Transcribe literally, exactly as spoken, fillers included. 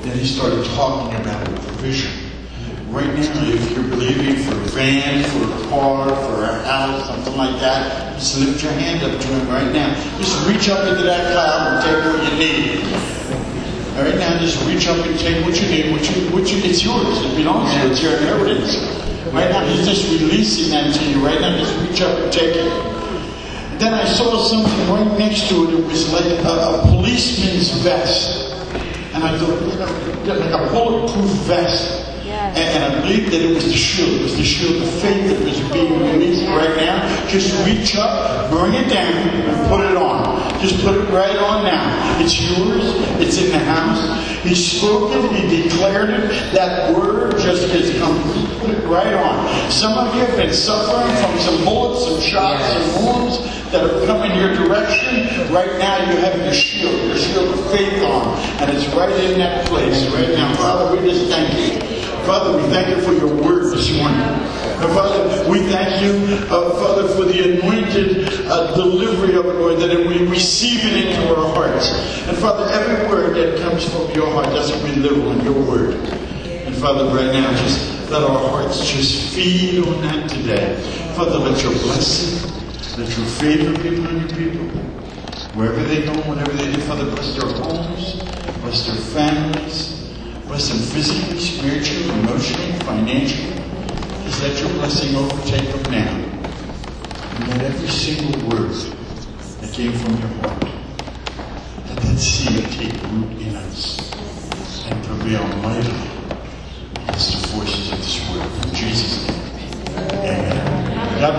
then he started talking about provision. Right now, if you're believing for a van, for a car, for a house, something like that, just lift your hand up to him right now. Just reach up into that cloud and take what you need. All right, now just reach up and take what you need. What you, what you, it's yours. It belongs to you. It's your inheritance. Right now, he's just releasing that to you. Right now, just reach up and take it. And then I saw something right next to it. It was like a, a policeman's vest. And I thought, like a bulletproof vest. Yes. And, and I believe that it was the shield. It was the shield of faith that was being released right now. Just reach up, bring it down, and put it on. Just put it right on now. It's yours. It's in the house. He spoke it. He declared it. That word just has come. Put it right on. Some of you have been suffering from some bullets, some shots, some wounds that have come in your direction. Right now you have your shield, your shield of faith on. And it's right in that place right now. Father, we just thank you. Father, we thank you for your word this morning. And Father, we thank you, uh, Father, for the anointed uh, delivery of it, Lord, that we receive it into our hearts. And Father, every word that comes from your heart, that's what we live on, your word. And Father, right now, just let our hearts just feed on that today. Father, let your blessing, let your favor be upon your people. Wherever they go, whatever they do, Father, bless their homes, bless their families. Bless them physically, spiritually, emotionally, financially. Just let your blessing overtake them now. And let every single word that came from your heart, let that seed take root in us and prevail mightily against the forces of this world. In Jesus' name, amen.